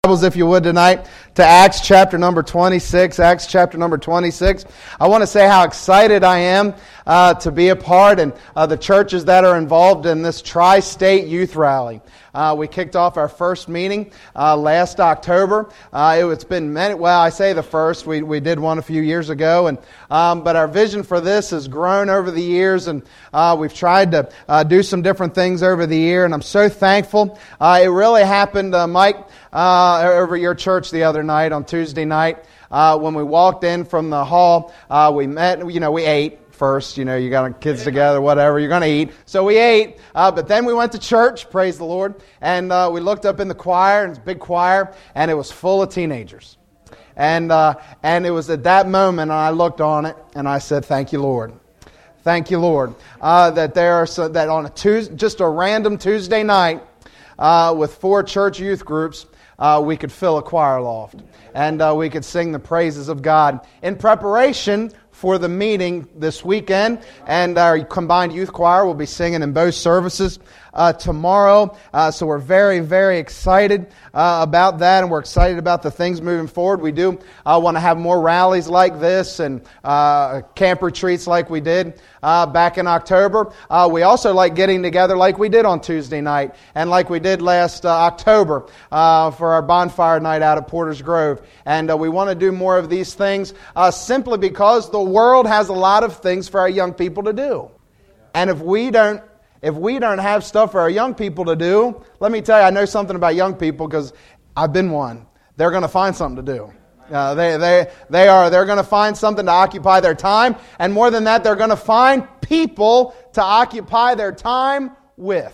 Bibles, if you would, tonight to Acts chapter number 26. Acts chapter number 26. I want to say how excited I am to be a part and the churches that are involved in this Tri-State Youth Rally. We kicked off our first meeting last October. It's been many. Well, I say the first. We did one a few years ago, and but our vision for this has grown over the years, and we've tried to do some different things over the year. And I'm so thankful. It really happened, Mike, over at your church the other night on Tuesday night when we walked in from the hall. We met. We ate. First, you got kids together, whatever, you're going to eat. So we ate, but then we went to church, praise the Lord, and we looked up in the choir, and it's a big choir, and it was full of teenagers. And it was at that moment I looked on it, and I said, thank you, Lord. Thank you, Lord, that there are that on just a random Tuesday night with 4 church youth groups, we could fill a choir loft, and we could sing the praises of God in preparation for the meeting this weekend. And our combined youth choir will be singing in both services tomorrow. So we're very, very excited about that, and we're excited about the things moving forward. We do want to have more rallies like this and camp retreats like we did back in October. We also like getting together like we did on Tuesday night and like we did last October for our bonfire night out at Porter's Grove. And we want to do more of these things simply because the world has a lot of things for our young people to do. And if we don't have stuff for our young people to do, let me tell you, I know something about young people because I've been one. They're going to find something to do. They're going to find something to occupy their time, and more than that, they're going to find people to occupy their time with.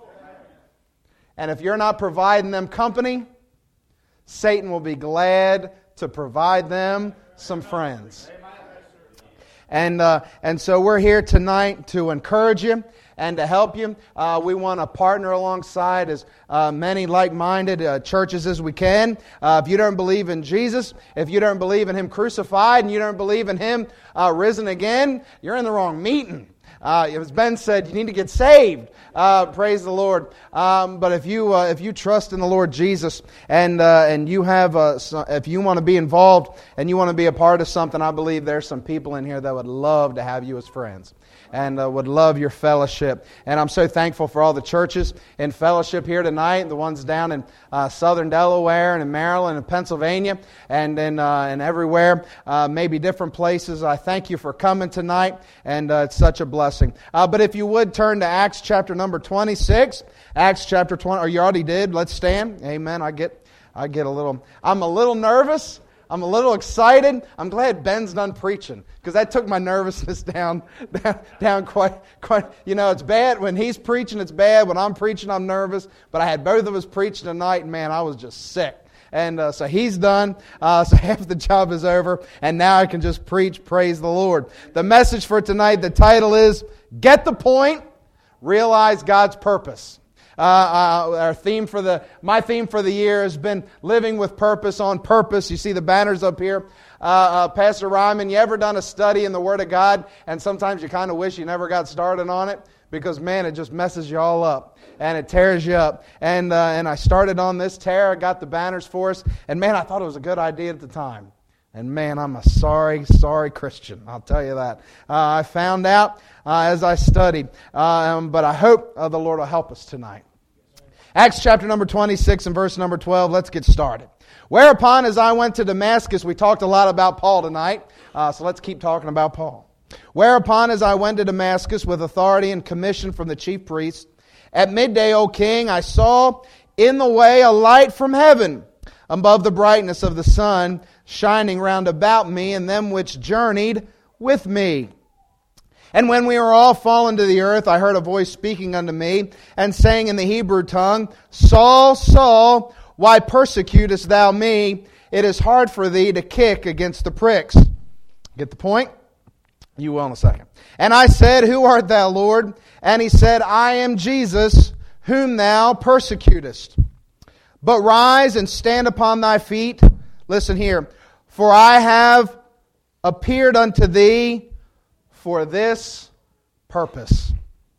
And if you're not providing them company, Satan will be glad to provide them some friends. And so we're here tonight to encourage you and to help you. We want to partner alongside as many like-minded churches as we can. If you don't believe in Jesus, if you don't believe in Him crucified, and you don't believe in Him risen again, you're in the wrong meeting. As Ben said, you need to get saved. Praise the Lord. But if you trust in the Lord Jesus and you have if you want to be involved and you want to be a part of something, I believe there's some people in here that would love to have you as friends and would love your fellowship. And I'm so thankful for all the churches in fellowship here tonight, the ones down in southern Delaware and in Maryland and Pennsylvania and everywhere, maybe different places. I thank you for coming tonight, and it's such a blessing. But if you would turn to Acts chapter number 26, Acts chapter 20, or you already did, let's stand. Amen. I'm a little nervous. I'm a little excited. I'm glad Ben's done preaching because that took my nervousness down quite. It's bad when he's preaching. It's bad when I'm preaching. I'm nervous. But I had both of us preaching tonight, and man, I was just sick. And so he's done. So half the job is over, and now I can just preach. Praise the Lord. The message for tonight, the title is "Get the Point, Realize God's Purpose." My theme for the year has been living with purpose on purpose. You see the banners up here. Pastor Ryman, you ever done a study in the Word of God and sometimes you kind of wish you never got started on it? Because man, it just messes you all up and it tears you up. And I started on this tear. I got the banners for us, and man, I thought it was a good idea at the time. And man, I'm a sorry Christian. I'll tell you that. I found out as I studied. But I hope the Lord will help us tonight. Acts chapter number 26 and verse number 12. Let's get started. Whereupon, as I went to Damascus, we talked a lot about Paul tonight. So let's keep talking about Paul. Whereupon, as I went to Damascus with authority and commission from the chief priests, at midday, O king, I saw in the way a light from heaven, above the brightness of the sun, shining round about me and them which journeyed with me. And when we were all fallen to the earth, I heard a voice speaking unto me, and saying in the Hebrew tongue, Saul, Saul, why persecutest thou me? It is hard for thee to kick against the pricks. Get the point? You will in a second. And I said, Who art thou, Lord? And he said, I am Jesus, whom thou persecutest. But rise and stand upon thy feet. Listen here. For I have appeared unto thee for this purpose,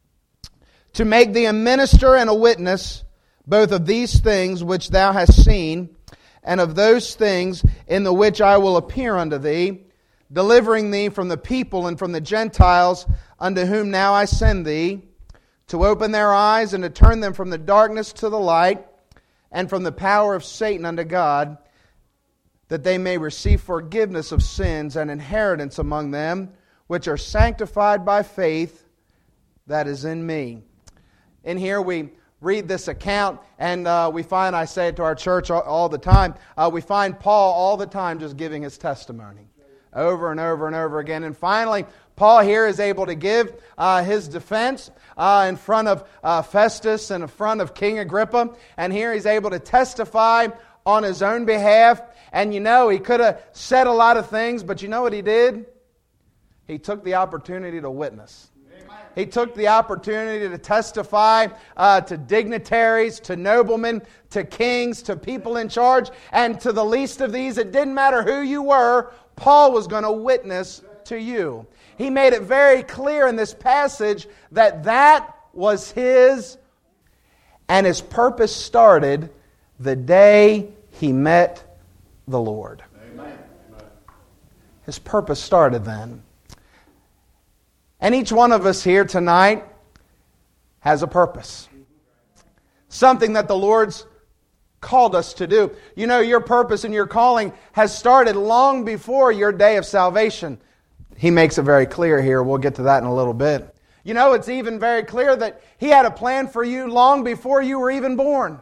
to make thee a minister and a witness both of these things which thou hast seen, and of those things in the which I will appear unto thee, delivering thee from the people and from the Gentiles, unto whom now I send thee, to open their eyes and to turn them from the darkness to the light, and from the power of Satan unto God, that they may receive forgiveness of sins and inheritance among them, which are sanctified by faith that is in me. In here we read this account, and we find, I say it to our church all the time, we find Paul all the time just giving his testimony over and over and over again. And finally, Paul here is able to give his defense in front of Festus and in front of King Agrippa. And here he's able to testify on his own behalf. And you know, he could have said a lot of things, but you know what he did? He took the opportunity to witness. He took the opportunity to testify to dignitaries, to noblemen, to kings, to people in charge, and to the least of these. It didn't matter who you were, Paul was going to witness to you. He made it very clear in this passage that that was his, and his purpose started the day he met the Lord. Amen. His purpose started then. And each one of us here tonight has a purpose. Something that the Lord's called us to do. You know, your purpose and your calling has started long before your day of salvation. He makes it very clear here. We'll get to that in a little bit. You know, it's even very clear that He had a plan for you long before you were even born.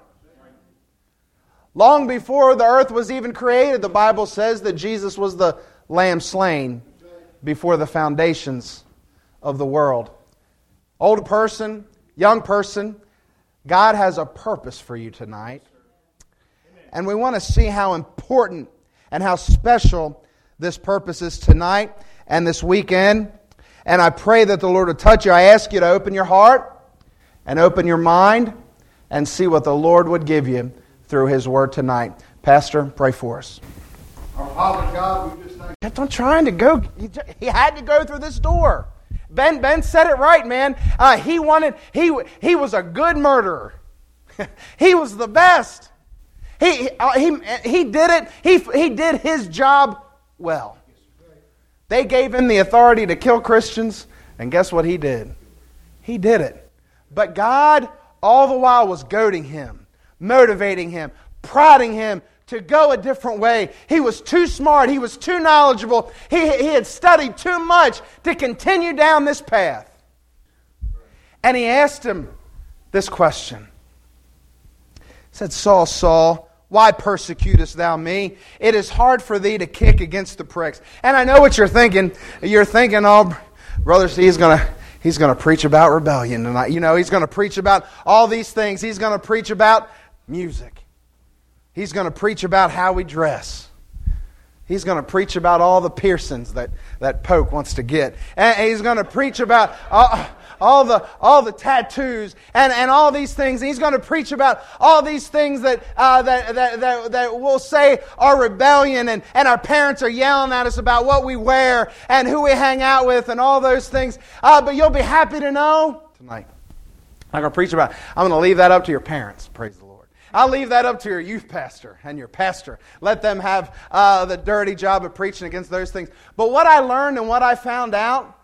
Long before the earth was even created, the Bible says that Jesus was the Lamb slain before the foundations of the world. Old person, young person, God has a purpose for you tonight. And we want to see how important and how special this purpose is tonight and this weekend. And I pray that the Lord will touch you. I ask you to open your heart and open your mind and see what the Lord would give you through His Word tonight. Pastor, pray for us. Our Father God, we just thank you. Kept on trying to go. He had to go through this door. Ben said it right, man. He was a good murderer. He was the best. He did it. He did his job well. They gave him the authority to kill Christians, and guess what he did? He did it. But God, all the while, was goading him, motivating him, prodding him to go a different way. He was too smart. He was too knowledgeable. He had studied too much to continue down this path. And He asked him this question. He said, Saul, Saul, why persecutest thou me? It is hard for thee to kick against the pricks. And I know what you're thinking. You're thinking, oh, brother, see, he's going to preach about rebellion tonight. You know, he's going to preach about all these things. He's going to preach about music. He's going to preach about how we dress. He's going to preach about all the piercings that Poke wants to get. And he's going to preach about all the tattoos and all these things. He's going to preach about all these things that we'll say are rebellion, and our parents are yelling at us about what we wear and who we hang out with and all those things. But you'll be happy to know tonight, I'm going to preach about it. I'm going to leave that up to your parents. Praise the Lord. I'll leave that up to your youth pastor and your pastor. Let them have the dirty job of preaching against those things. But what I learned and what I found out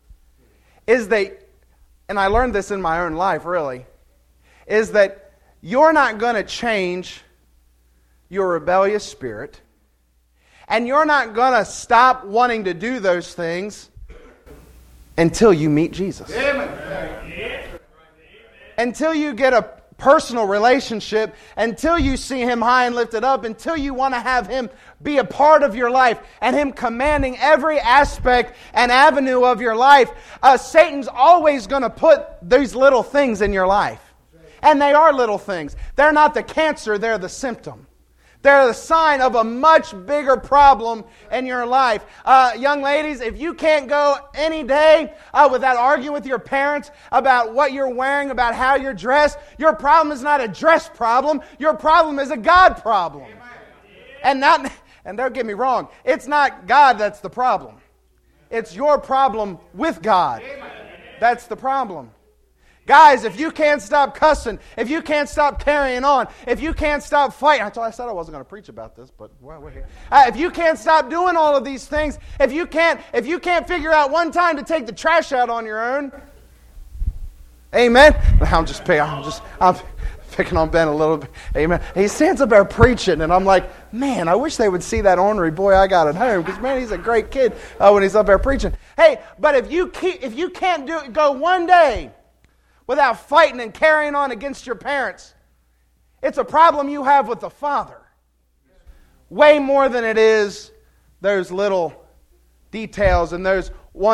is that, and I learned this in my own life really, is that you're not going to change your rebellious spirit, and you're not going to stop wanting to do those things until you meet Jesus. Amen. Until you get a personal relationship, until you see Him high and lifted up, until you want to have Him be a part of your life and Him commanding every aspect and avenue of your life. Satan's always going to put these little things in your life. And they are little things. They're not the cancer, they're the symptom. They're the sign of a much bigger problem in your life. Young ladies, if you can't go any day without arguing with your parents about what you're wearing, about how you're dressed, your problem is not a dress problem. Your problem is a God problem. And don't get me wrong, it's not God that's the problem. It's your problem with God. That's the problem. Guys, if you can't stop cussing, if you can't stop carrying on, if you can't stop fighting, I said I wasn't going to preach about this, but well, we're here. If you can't stop doing all of these things, if you can't figure out one time to take the trash out on your own, amen. I'm picking on Ben a little bit. Amen. He stands up there preaching, and I'm like, man, I wish they would see that ornery boy I got at home, because man, he's a great kid when he's up there preaching. Hey, but if you can't go one day without fighting and carrying on against your parents, it's a problem you have with the Father. Way more than it is those little details and those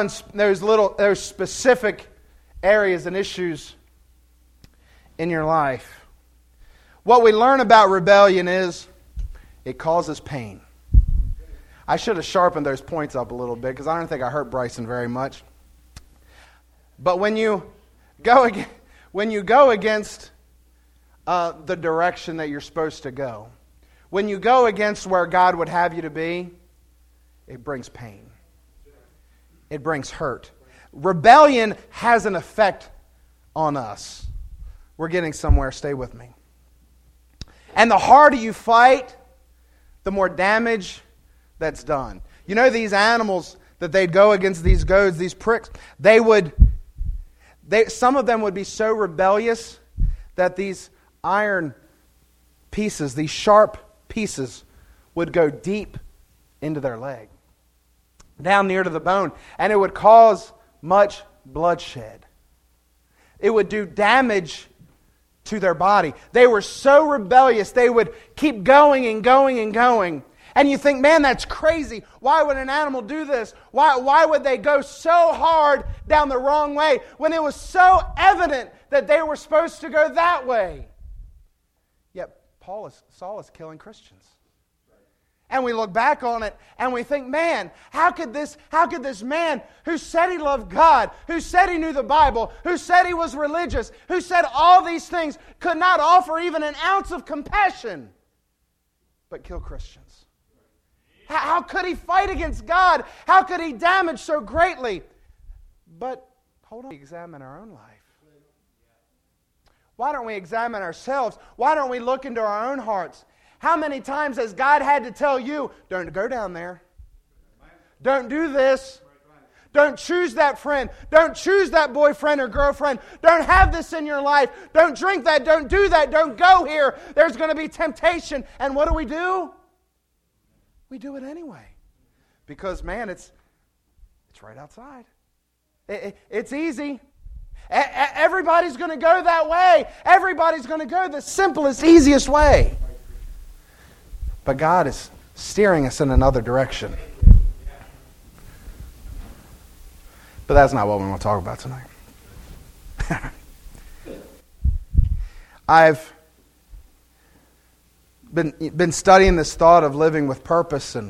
specific areas and issues in your life. What we learn about rebellion is it causes pain. I should have sharpened those points up a little bit because I don't think I hurt Bryson very much. But when you go against the direction that you're supposed to go, when you go against where God would have you to be, it brings pain. It brings hurt. Rebellion has an effect on us. We're getting somewhere. Stay with me. And the harder you fight, the more damage that's done. You know these animals that they'd go against, these goads, these pricks, some of them would be so rebellious that these iron pieces, these sharp pieces, would go deep into their leg, down near to the bone, and it would cause much bloodshed. It would do damage to their body. They were so rebellious, they would keep going and going and going. And you think, man, that's crazy. Why would an animal do this? Why would they go so hard down the wrong way when it was so evident that they were supposed to go that way? Yet Saul is killing Christians. And we look back on it and we think, man, how could this man who said he loved God, who said he knew the Bible, who said he was religious, who said all these things, could not offer even an ounce of compassion, but kill Christians? How could he fight against God? How could he damage so greatly? But hold on, we examine our own life. Why don't we examine ourselves? Why don't we look into our own hearts? How many times has God had to tell you, don't go down there. Don't do this. Don't choose that friend. Don't choose that boyfriend or girlfriend. Don't have this in your life. Don't drink that. Don't do that. Don't go here. There's going to be temptation. And what do? We do it anyway. Because, man, it's right outside. It's easy. Everybody's going to go that way. Everybody's going to go the simplest, easiest way. But God is steering us in another direction. But that's not what we want to talk about tonight. I've been studying this thought of living with purpose, and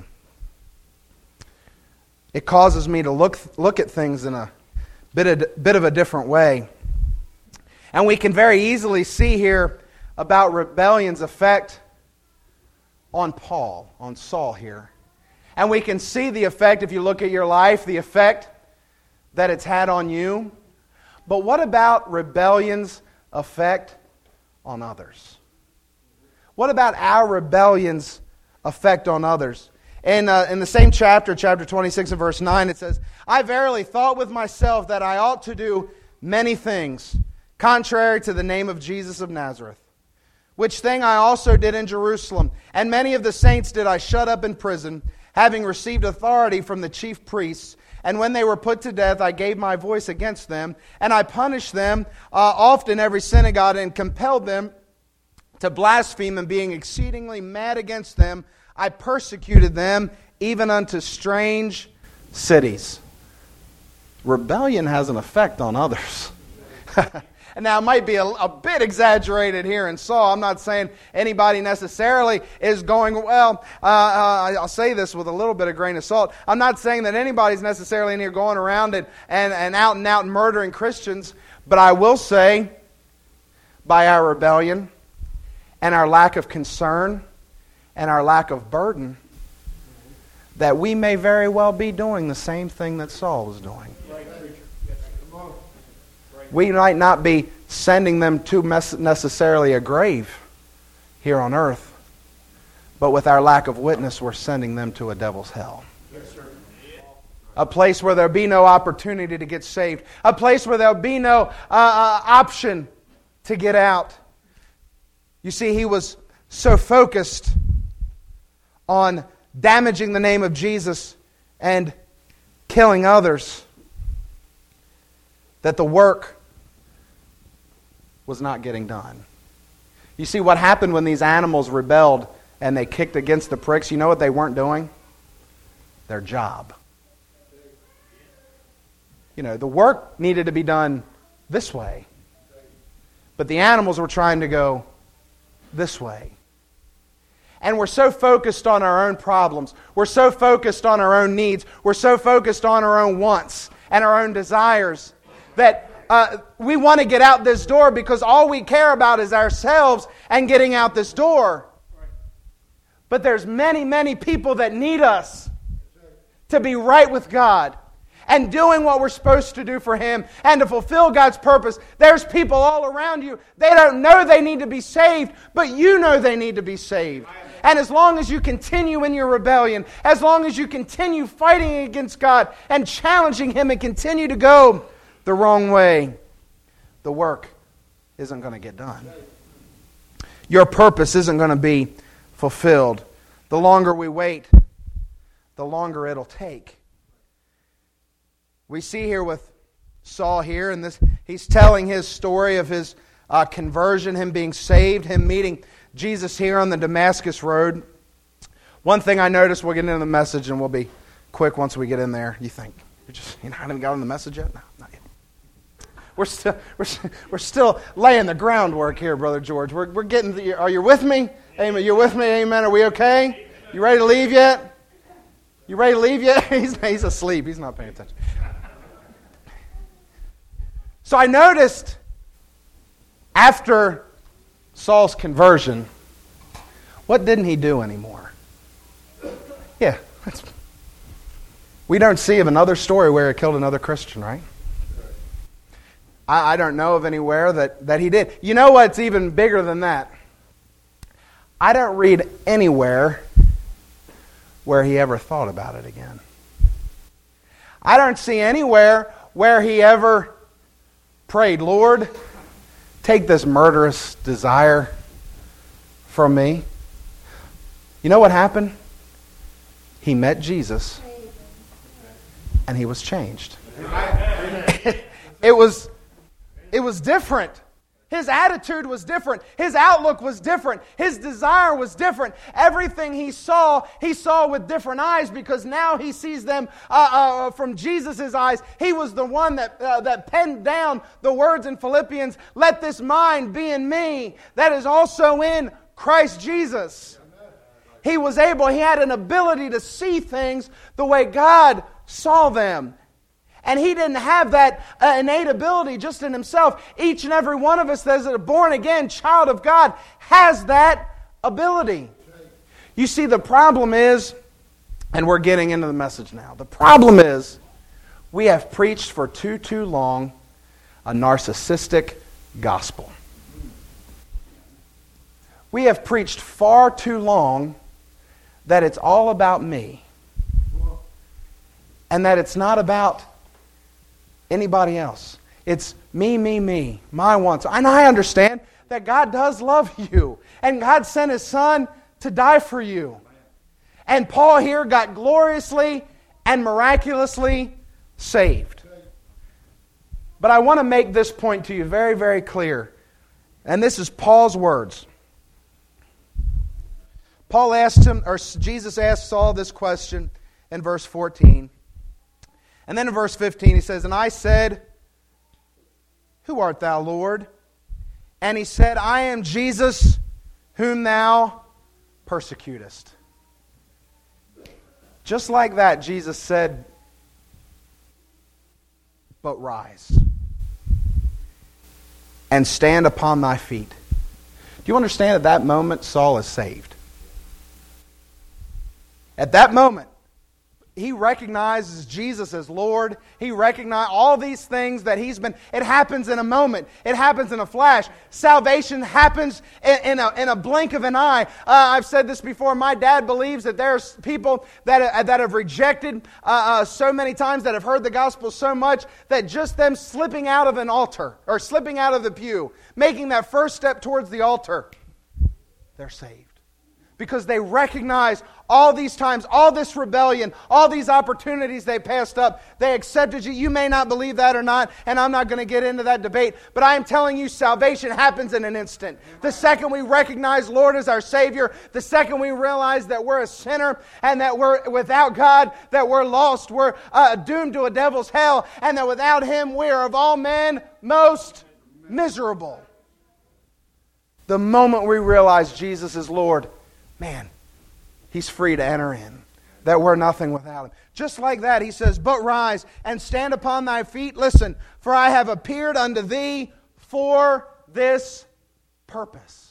it causes me to look at things in a bit of a different way. And we can very easily see here about rebellion's effect on Saul here. And we can see the effect, if you look at your life, the effect that it's had on you. But what about rebellion's effect on others? What about our rebellion's effect on others? In the same chapter 26 and verse 9, it says, I verily thought with myself that I ought to do many things, contrary to the name of Jesus of Nazareth. Which thing I also did in Jerusalem, and many of the saints did I shut up in prison, having received authority from the chief priests. And when they were put to death, I gave my voice against them, and I punished them often in every synagogue, and compelled them to blaspheme, and being exceedingly mad against them, I persecuted them even unto strange cities. Rebellion has an effect on others. And now it might be a bit exaggerated here in Saul. I'm not saying anybody necessarily is going, I'll say this with a little bit of grain of salt. I'm not saying that anybody's necessarily in here going around and out murdering Christians. But I will say, by our rebellion and our lack of concern and our lack of burden, that we may very well be doing the same thing that Saul was doing. We might not be sending them to necessarily a grave here on earth, but with our lack of witness, we're sending them to a devil's hell. A place where there'll be no opportunity to get saved. A place where there'll be no option to get out. You see, he was so focused on damaging the name of Jesus and killing others that the work was not getting done. You see, what happened when these animals rebelled and they kicked against the pricks, you know what they weren't doing? Their job. You know, the work needed to be done this way. But the animals were trying to go this way. And we're so focused on our own problems. We're so focused on our own needs. We're so focused on our own wants and our own desires that we want to get out this door because all we care about is ourselves and getting out this door. But there's many, many people that need us to be right with God and doing what we're supposed to do for Him and to fulfill God's purpose. There's people all around you. They don't know they need to be saved, but you know they need to be saved. And as long as you continue in your rebellion, as long as you continue fighting against God and challenging Him and continue to go the wrong way, the work isn't going to get done. Your purpose isn't going to be fulfilled. The longer we wait, the longer it'll take. We see here with Saul here, and he's telling his story of his conversion, him being saved, him meeting Jesus here on the Damascus Road. One thing I noticed, we'll get into the message and we'll be quick once we get in there. You think, you haven't got on the message yet? No, not yet. We're still laying the groundwork here, Brother George. We're getting. Are you with me? Amen. You're with me? Amen. Are we okay? You ready to leave yet? You ready to leave yet? He's asleep. He's not paying attention. So I noticed after Saul's conversion, what didn't he do anymore? Yeah, we don't see of another story where he killed another Christian, right? I don't know of anywhere that he did. You know what's even bigger than that? I don't read anywhere where he ever thought about it again. I don't see anywhere where he ever prayed, Lord, take this murderous desire from me. You know what happened? He met Jesus and he was changed. It was different. His attitude was different. His outlook was different. His desire was different. Everything he saw with different eyes because now he sees them from Jesus' eyes. He was the one that penned down the words in Philippians, let this mind be in me that is also in Christ Jesus. He had an ability to see things the way God saw them. And he didn't have that innate ability just in himself. Each and every one of us that is a born-again child of God has that ability. You see, the problem is, and we're getting into the message now, the problem is we have preached for too long a narcissistic gospel. We have preached far too long that it's all about me. And that it's not about anybody else. It's me, my wants. And I understand that God does love you. And God sent His Son to die for you. And Paul here got gloriously and miraculously saved. But I want to make this point to you very, very clear. And this is Paul's words. Jesus asked Saul this question in verse 14. And then in verse 15 he says, and I said, who art thou, Lord? And he said, I am Jesus whom thou persecutest. Just like that, Jesus said, but rise and stand upon thy feet. Do you understand at that moment Saul is saved? At that moment, he recognizes Jesus as Lord. He recognizes all these things that he's been. It happens in a moment. It happens in a flash. Salvation happens in a blink of an eye. I've said this before. My dad believes that there's people that have rejected so many times, that have heard the gospel so much, that just them slipping out of an altar or slipping out of the pew, making that first step towards the altar, they're saved. Because they recognize all these times, all this rebellion, all these opportunities they passed up. They accepted you. You may not believe that or not, and I'm not going to get into that debate. But I am telling you, salvation happens in an instant. The second we recognize Lord as our Savior, the second we realize that we're a sinner and that we're without God, that we're lost, we're doomed to a devil's hell, and that without Him we are of all men most miserable. The moment we realize Jesus is Lord, man, He's free to enter in. That we're nothing without Him. Just like that, He says, but rise and stand upon thy feet. Listen, for I have appeared unto thee for this purpose.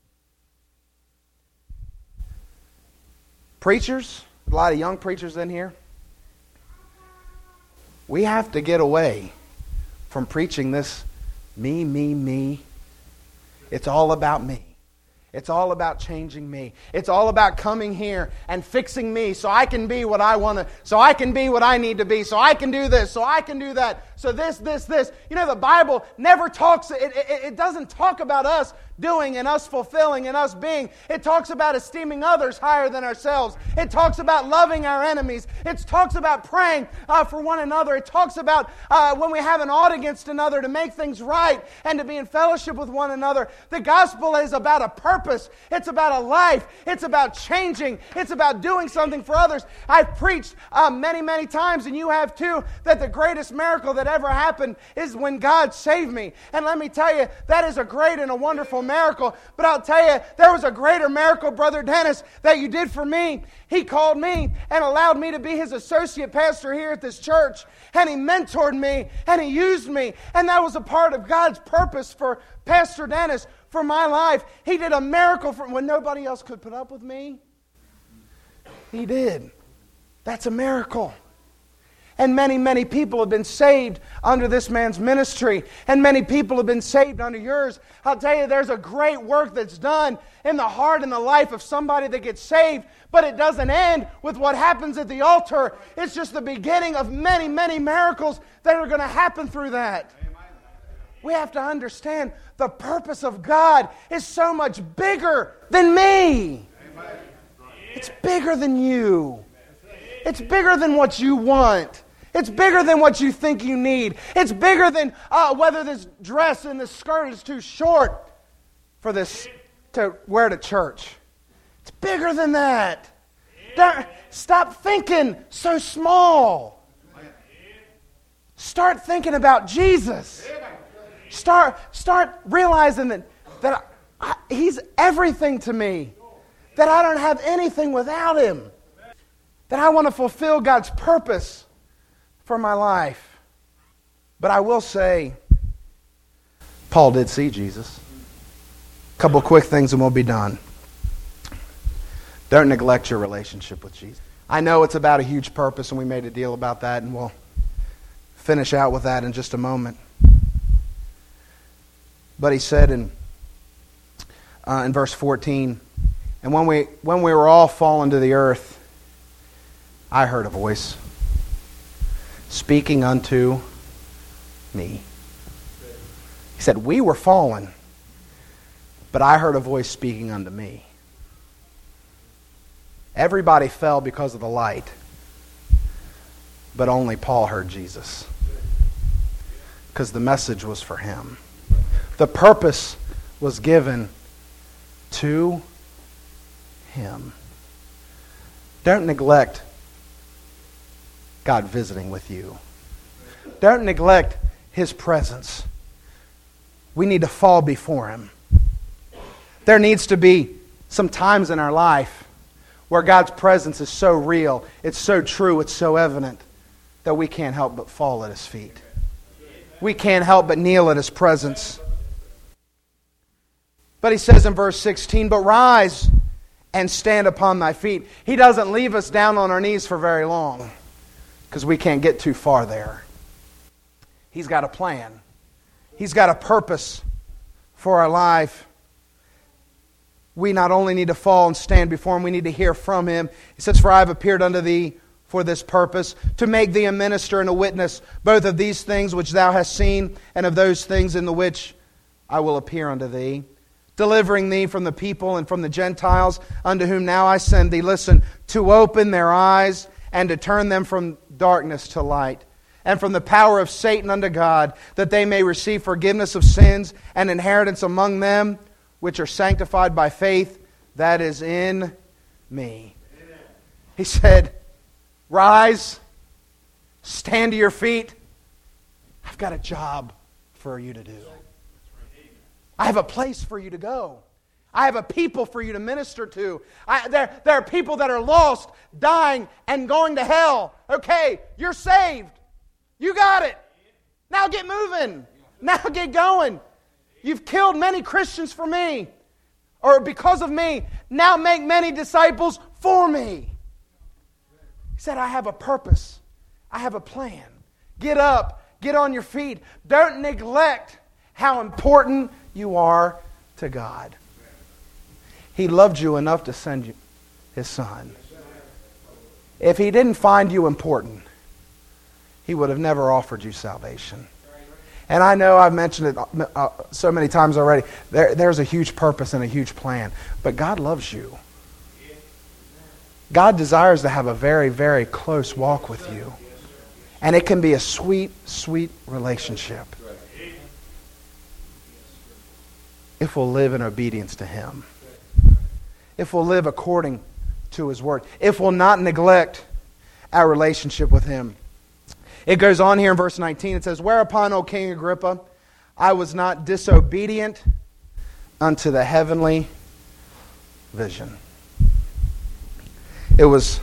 Preachers, a lot of young preachers in here, we have to get away from preaching this me. It's all about me. It's all about changing me. It's all about coming here and fixing me so I can be what I want to, so I can be what I need to be, so I can do this, so I can do that, so this. You know, the Bible never talks, it doesn't talk about us doing and us fulfilling and us being. It talks about esteeming others higher than ourselves. It talks about loving our enemies. It talks about praying for one another. It talks about when we have an ought against another to make things right and to be in fellowship with one another. The gospel is about a purpose. It's about a life. It's about changing. It's about doing something for others. I've preached many times, and you have too, that the greatest miracle that ever happened is when God saved me. And let me tell you, that is a great and a wonderful miracle. But I'll tell you, there was a greater miracle, Brother Dennis, that you did for me. He called me and allowed me to be his associate pastor here at this church. And he mentored me and he used me. And that was a part of God's purpose for Pastor Dennis, for my life. He did a miracle for when nobody else could put up with me. He did. That's a miracle. And many people have been saved under this man's ministry. And many people have been saved under yours. I'll tell you, there's a great work that's done in the heart and the life of somebody that gets saved. But it doesn't end with what happens at the altar. It's just the beginning of many miracles that are going to happen through that. We have to understand the purpose of God is so much bigger than me. It's bigger than you. It's bigger than what you want. It's bigger than what you think you need. It's bigger than whether this dress and this skirt is too short for this to wear to church. It's bigger than that. Stop thinking so small. Start thinking about Jesus. Start realizing that He's everything to me. That I don't have anything without Him. That I want to fulfill God's purpose for my life. But I will say, Paul did see Jesus. A couple quick things and we'll be done. Don't neglect your relationship with Jesus. I know it's about a huge purpose and we made a deal about that and we'll finish out with that in just a moment. But he said in verse 14, and when we were all fallen to the earth, I heard a voice speaking unto me. He said, we were fallen, but I heard a voice speaking unto me. Everybody fell because of the light, but only Paul heard Jesus. Because the message was for him. The purpose was given to him. Don't neglect God visiting with you. Don't neglect His presence. We need to fall before Him. There needs to be some times in our life where God's presence is so real, it's so true, it's so evident that we can't help but fall at His feet. We can't help but kneel at His presence. But he says in verse 16, but rise and stand upon thy feet. He doesn't leave us down on our knees for very long because we can't get too far there. He's got a plan. He's got a purpose for our life. We not only need to fall and stand before Him, we need to hear from Him. He says, "For I have appeared unto thee for this purpose, to make thee a minister and a witness, both of these things which thou hast seen, and of those things in the which I will appear unto thee, delivering thee from the people and from the Gentiles, unto whom now I send thee," listen, "to open their eyes, and to turn them from darkness to light, and from the power of Satan unto God, that they may receive forgiveness of sins and inheritance among them which are sanctified by faith that is in me." Amen. He said, rise, stand to your feet. I've got a job for you to do. I have a place for you to go. I have a people for you to minister to. There are people that are lost, dying, and going to hell. Okay, you're saved. You got it. Now get moving. Now get going. You've killed many Christians for me, or because of me. Now make many disciples for me. He said, I have a purpose. I have a plan. Get up. Get on your feet. Don't neglect how important you are to God. He loved you enough to send you His Son. If He didn't find you important, He would have never offered you salvation. And I know I've mentioned it so many times already. There's a huge purpose and a huge plan. But God loves you. God desires to have a very, very close walk with you. And it can be a sweet, sweet relationship if we'll live in obedience to Him. If we'll live according to His Word. If we'll not neglect our relationship with Him. It goes on here in verse 19. It says, "Whereupon, O King Agrippa, I was not disobedient unto the heavenly vision." It was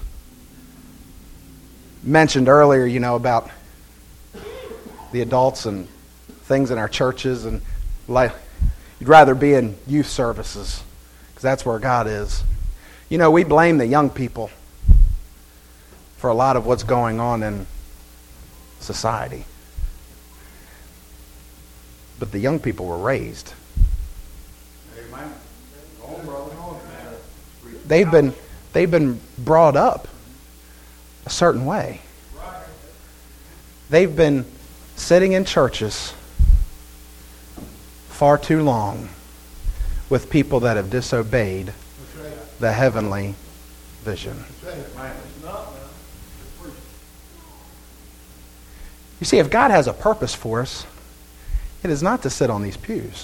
mentioned earlier, about the adults and things in our churches, and you'd rather be in youth services because that's where God is. We blame the young people for a lot of what's going on in society. But the young people were raised. They've been brought up a certain way. They've been sitting in churches far too long with people that have disobeyed the heavenly vision. You see, if God has a purpose for us, it is not to sit on these pews.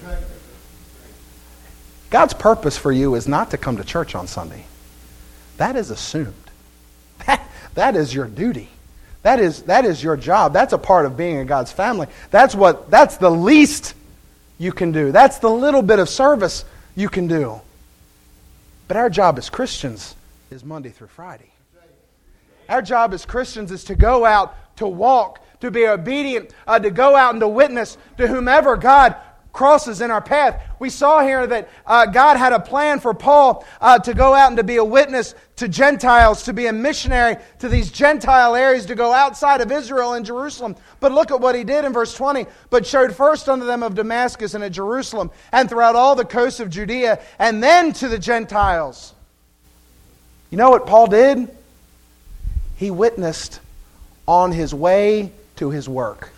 God's purpose for you is not to come to church on Sunday. That is assumed. That is your duty. That is your job. That's a part of being in God's family. That's the least you can do. That's the little bit of service you can do. But our job as Christians is Monday through Friday. Our job as Christians is to go out, to walk, to be obedient, to go out and to witness to whomever God crosses in our path. We saw here that God had a plan for Paul to go out and to be a witness to Gentiles, to be a missionary to these Gentile areas, to go outside of Israel and Jerusalem. But look at what he did in verse 20. "But showed first unto them of Damascus and at Jerusalem, and throughout all the coasts of Judea, and then to the Gentiles." You know what Paul did? He witnessed on his way to his work.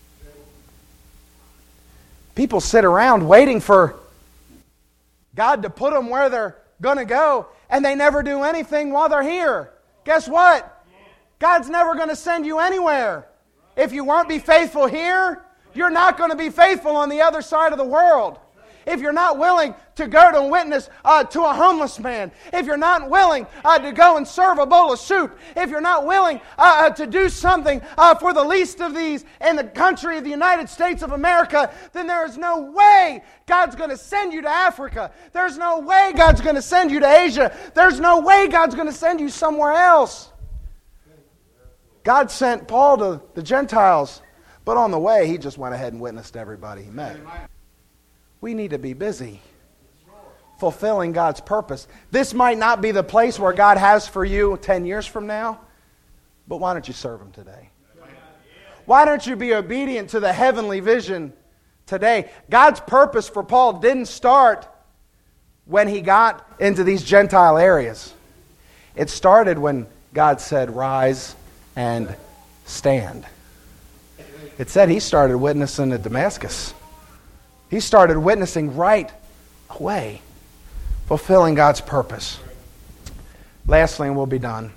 People sit around waiting for God to put them where they're going to go, and they never do anything while they're here. Guess what? God's never going to send you anywhere. If you won't be faithful here, you're not going to be faithful on the other side of the world. If you're not willing to go to witness to a homeless man, if you're not willing to go and serve a bowl of soup, if you're not willing to do something for the least of these in the country of the United States of America, then there is no way God's going to send you to Africa. There's no way God's going to send you to Asia. There's no way God's going to send you somewhere else. God sent Paul to the Gentiles, but on the way, he just went ahead and witnessed to everybody he met. We need to be busy fulfilling God's purpose. This might not be the place where God has for you 10 years from now, but why don't you serve Him today? Why don't you be obedient to the heavenly vision today? God's purpose for Paul didn't start when he got into these Gentile areas. It started when God said, rise and stand. It said he started witnessing at Damascus. He started witnessing right away, fulfilling God's purpose. Lastly, and we'll be done.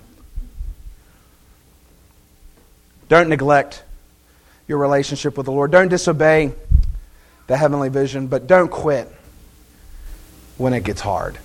Don't neglect your relationship with the Lord. Don't disobey the heavenly vision, but don't quit when it gets hard.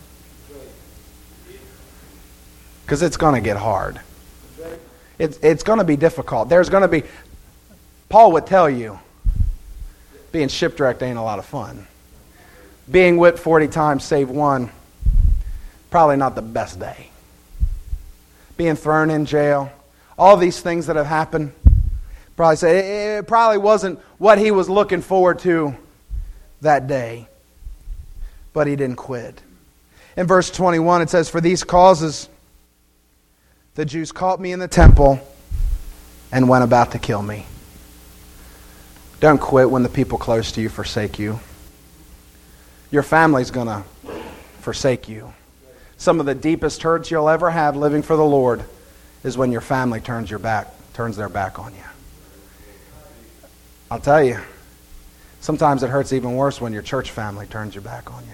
Because it's going to get hard. It's going to be difficult. There's going to be... Paul would tell you, being shipwrecked ain't a lot of fun. Being whipped 40 times, save one, probably not the best day. Being thrown in jail, all these things that have happened, probably say it probably wasn't what he was looking forward to that day. But he didn't quit. In verse 21 it says, for these causes the Jews caught me in the temple and went about to kill me. Don't quit when the people close to you forsake you. Your family's going to forsake you. Some of the deepest hurts you'll ever have living for the Lord is when your family turns their back on you. I'll tell you, sometimes it hurts even worse when your church family turns your back on you.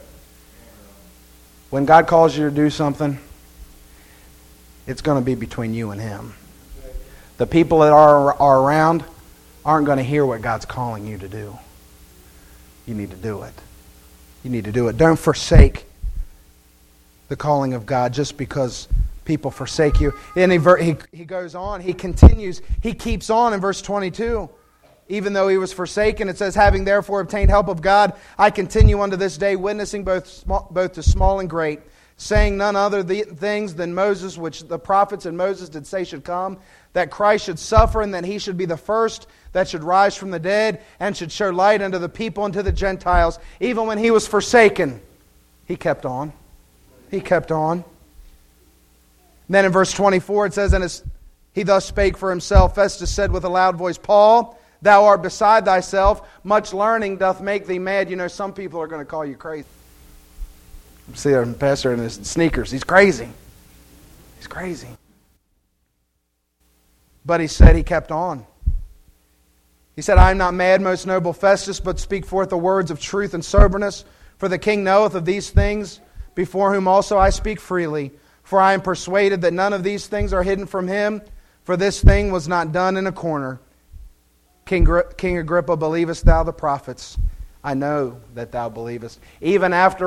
When God calls you to do something, it's going to be between you and Him. The people that are around aren't going to hear what God's calling you to do. You need to do it. You need to do it. Don't forsake the calling of God just because people forsake you. And he goes on, he continues, he keeps on in verse 22. Even though he was forsaken, it says, having therefore obtained help of God, I continue unto this day, witnessing both to small and great, saying none other things than Moses, which the prophets and Moses did say should come, that Christ should suffer, and that he should be the first that should rise from the dead, and should show light unto the people and to the Gentiles. Even when he was forsaken, he kept on. He kept on. And then in verse 24 it says, and as he thus spake for himself, Festus said with a loud voice, Paul, thou art beside thyself. Much learning doth make thee mad. You know, some people are going to call you crazy. See a pastor in his sneakers. He's crazy. He's crazy. But he said he kept on. He said, I am not mad, most noble Festus, but speak forth the words of truth and soberness. For the king knoweth of these things, before whom also I speak freely. For I am persuaded that none of these things are hidden from him. For this thing was not done in a corner. King Agrippa, believest thou the prophets? I know that thou believest. Even after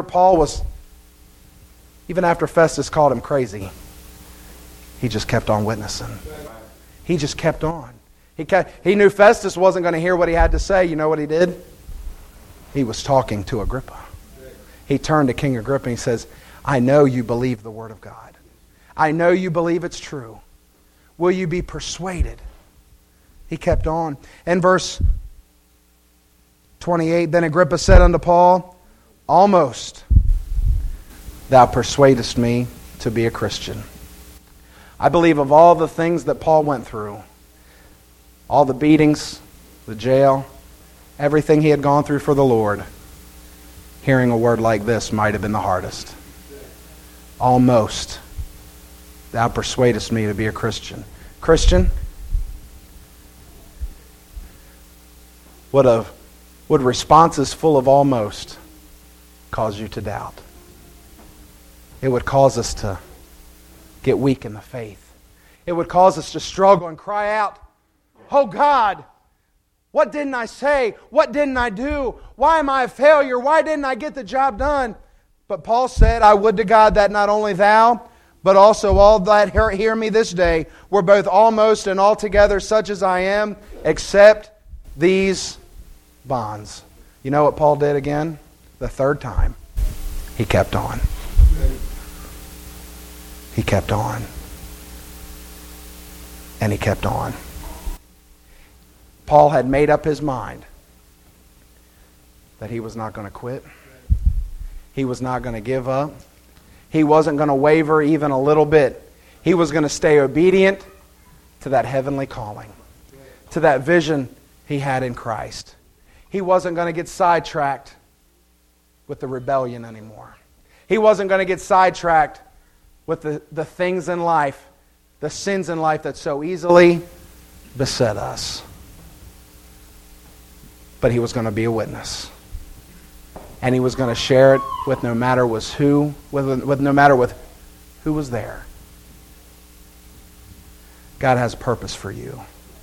Festus called him crazy, he just kept on witnessing. He just kept on. He knew Festus wasn't going to hear what he had to say. You know what he did? He was talking to Agrippa. He turned to King Agrippa and he says, I know you believe the word of God. I know you believe it's true. Will you be persuaded? He kept on. In verse 28, then Agrippa said unto Paul, almost thou persuadest me to be a Christian. I believe of all the things that Paul went through, all the beatings, the jail, everything he had gone through for the Lord, hearing a word like this might have been the hardest. Almost thou persuadest me to be a Christian. Christian, would responses full of almost cause you to doubt? It would cause us to get weak in the faith. It would cause us to struggle and cry out, oh God, what didn't I say? What didn't I do? Why am I a failure? Why didn't I get the job done? But Paul said, I would to God that not only thou, but also all that hear me this day were both almost and altogether such as I am, except these bonds. You know what Paul did again? The third time. He kept on. He kept on. And he kept on. Paul had made up his mind that he was not going to quit. he was not going to give up. He wasn't going to waver even a little bit. He was going to stay obedient to that heavenly calling, to that vision he had in Christ. He wasn't going to get sidetracked with the rebellion anymore. He wasn't going to get sidetracked with the things in life, the sins in life that so easily beset us. But he was going to be a witness. And he was going to share it with no matter who was there. God has purpose for you.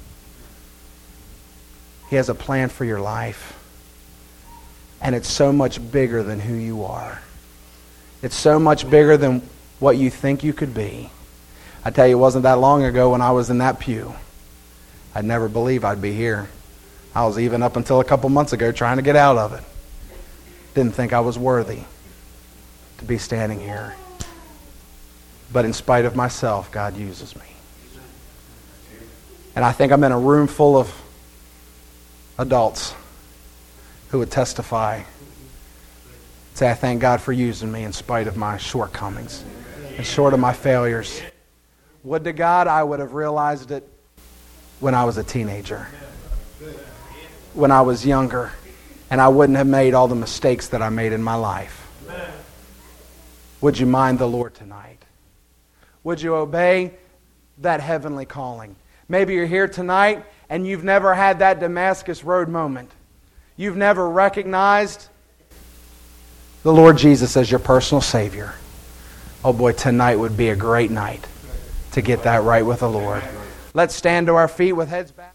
He has a plan for your life. And it's so much bigger than who you are. It's so much bigger than what you think you could be. I tell you, it wasn't that long ago when I was in that pew. I'd never believe I'd be here. I was even up until a couple months ago trying to get out of it. Didn't think I was worthy to be standing here. But in spite of myself, God uses me. And I think I'm in a room full of adults who would testify. Say, I thank God for using me in spite of my shortcomings and short of my failures. Would to God I would have realized it when I was a teenager, when I was younger, and I wouldn't have made all the mistakes that I made in my life. Would you mind the Lord tonight? Would you obey that heavenly calling? Maybe you're here tonight and you've never had that Damascus Road moment. You've never recognized the Lord Jesus as your personal Savior. Oh boy, tonight would be a great night to get that right with the Lord. Let's stand to our feet with heads back.